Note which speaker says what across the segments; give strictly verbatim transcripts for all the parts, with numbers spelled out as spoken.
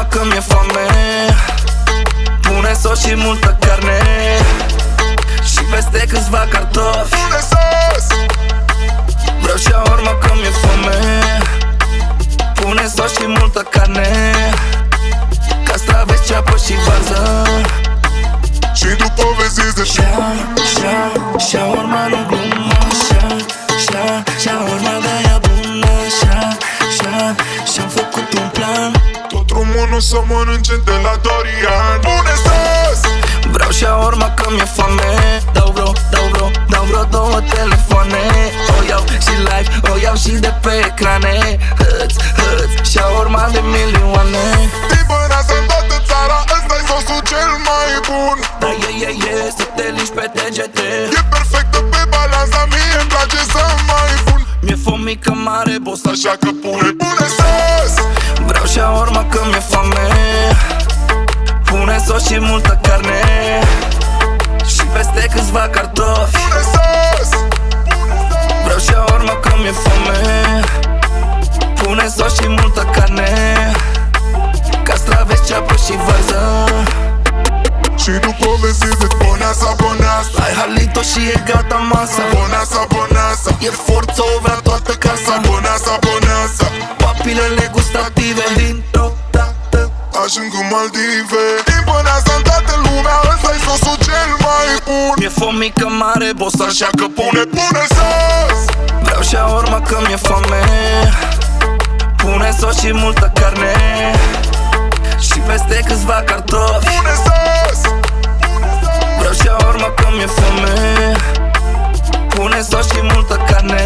Speaker 1: că mi-e foame. Pune sos și multă carne și peste câțiva cartofi.
Speaker 2: Pune sos!
Speaker 1: Vreau shawarma că mi-e foame. Pune sos și multă carne, castraveți, ceapă și varză.
Speaker 2: Și după vezi de
Speaker 1: Sha, sha, shawarma nu glumă. Sha, sha, shawarma de-aia bună. Sha, sha, și-am făcut un plan.
Speaker 2: tot drumul nu să mănânce de la Dorian. Pune sos!
Speaker 1: Vreau shawarma că mi-e foame. Dau vreo, dau vreo, dau vreo două telefoane. O iau și live, o iau și de pe ecrane. Hăț, hăț, shawarma de milioane.
Speaker 2: Din Băneasa în toată țara, ăsta-i sosul cel mai bun.
Speaker 1: Da, e, e, e, să te lingi pe degete.
Speaker 2: E perfectă pe balanța, mie-mi place să mai pun.
Speaker 1: Mi-e fomică mare, boss,
Speaker 2: Așa că pune, pune sos!
Speaker 1: vreau shawarma că mi-e foame. Pune sos și multă carne și peste câțiva cartofi.
Speaker 2: Pune sos!
Speaker 1: Vreau shawarma că mi-e foame. Pune sos și multă carne, castraveți, ceapă și varză.
Speaker 2: Și după vezi de Băneasa, Băneasa.
Speaker 1: Ai halito și e gata masa.
Speaker 2: Băneasa, Băneasa.
Speaker 1: E forță, o vrea toată casa.
Speaker 2: Băneasa, Băneasa.
Speaker 1: Papilele gustative dintr-o dată
Speaker 2: Ajung în Maldive. Din Băneasa în toată lumea, ăsta-i sosul cel mai bun.
Speaker 1: Mi-e fomică mare, boss,
Speaker 2: Așa că pune, pune sos!
Speaker 1: vreau shawarma că mi-e foame. Pune sos și multă carne și peste câțiva cartofi.
Speaker 2: Pune sos!
Speaker 1: Vreau shawarma că mi-e foame. Pune sos și multă carne,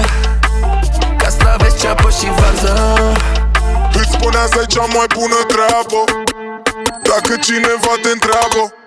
Speaker 1: castraveți, ceapă și varză.
Speaker 2: Îți spunea să-i cea mai bună treabă. Dacă cineva te întreabă